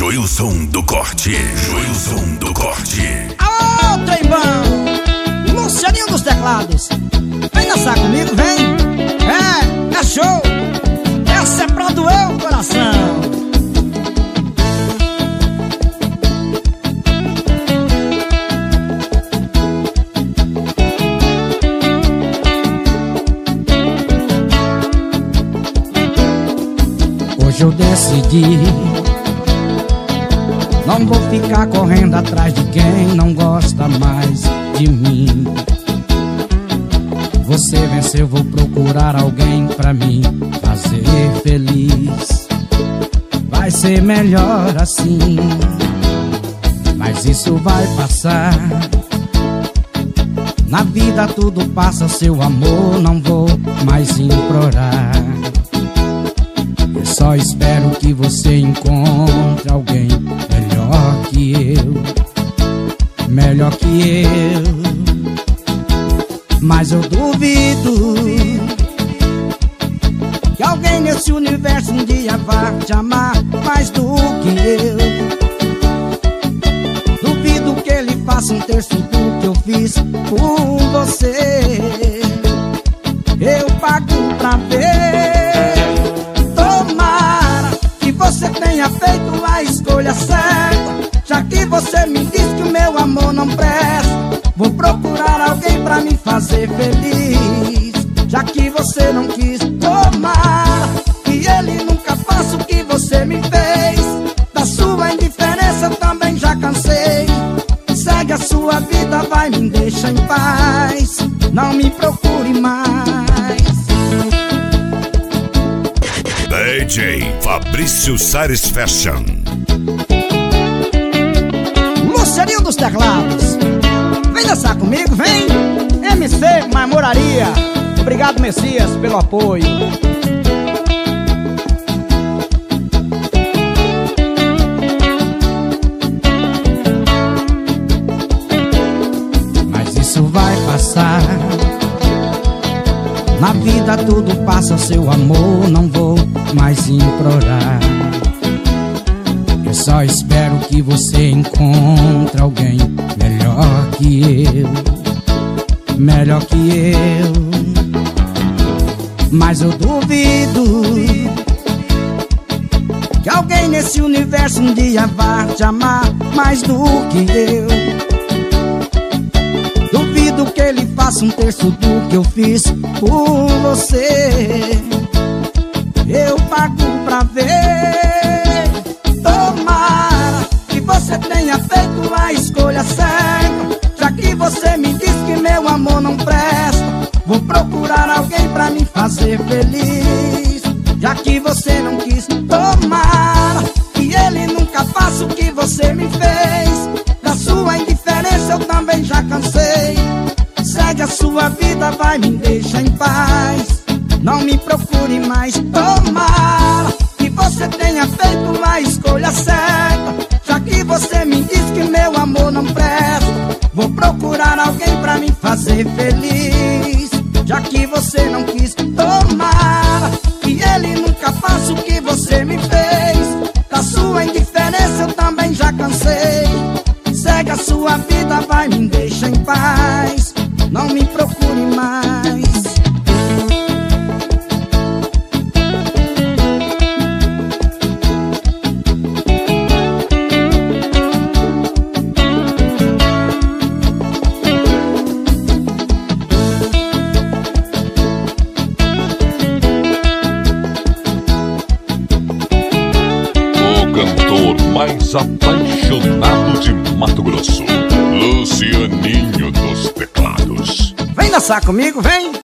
Joilson do Corte. Joilson do Corte. Alô, trembão! Lucianinho dos teclados. Vem dançar comigo, vem. É show. Essa é pra doer o coração. Hoje eu decidi, não vou ficar correndo atrás de quem não gosta mais de mim. Você venceu, vou procurar alguém pra me fazer feliz. Vai ser melhor assim, mas isso vai passar. Na vida tudo passa, seu amor, não vou mais implorar. Eu só espero que você encontre alguém melhor que eu, melhor que eu. Mas eu duvido que alguém nesse universo um dia vá te amar mais do que eu. Duvido que ele faça um terço do que eu fiz por você. Eu pago pra ver. Tomara que você tenha feito a escolha certa, já que você me diz que o meu amor não presta. Vou procurar alguém pra me fazer feliz, já que você não quis. Tomara que ele nunca faça o que você me fez. Da sua indiferença eu também já cansei. Segue a sua vida, vai, me deixa em paz. Não me procure mais. DJ Fabrício Satisfaction. Lucianinho dos teclados. Vem dançar comigo, vem. MC Mamoraria. Obrigado, Messias, pelo apoio. Mas isso vai passar. Na vida tudo passa, seu amor, não vou mais implorar. Eu só espero que você encontre alguém melhor que eu, melhor que eu. Mas eu duvido que alguém nesse universo um dia vá te amar mais do que eu. Duvido que ele faça um terço do que eu fiz por você. Eu pago pra ver. Tomara que você tenha feito a escolha certa, já que você me diz que meu amor não presta. Vou procurar alguém pra me fazer feliz, já que você não quis. Tomara que ele nunca faça o que você me fez. Da sua indiferença eu também já cansei. Segue a sua vida, vai, me deixa em paz. Não me procure mais. Tomara que você tenha feito a escolha certa, já que você me diz que meu amor não presta. Vou procurar alguém pra me fazer feliz, já que você não quis. Tomara que ele nunca faça o que você me fez. Da sua indiferença eu também já cansei. Segue a sua vida, vai, me deixa em paz. Não me procure mais. Cantor mais apaixonado de Mato Grosso, Lucianinho dos teclados. Vem dançar comigo, vem.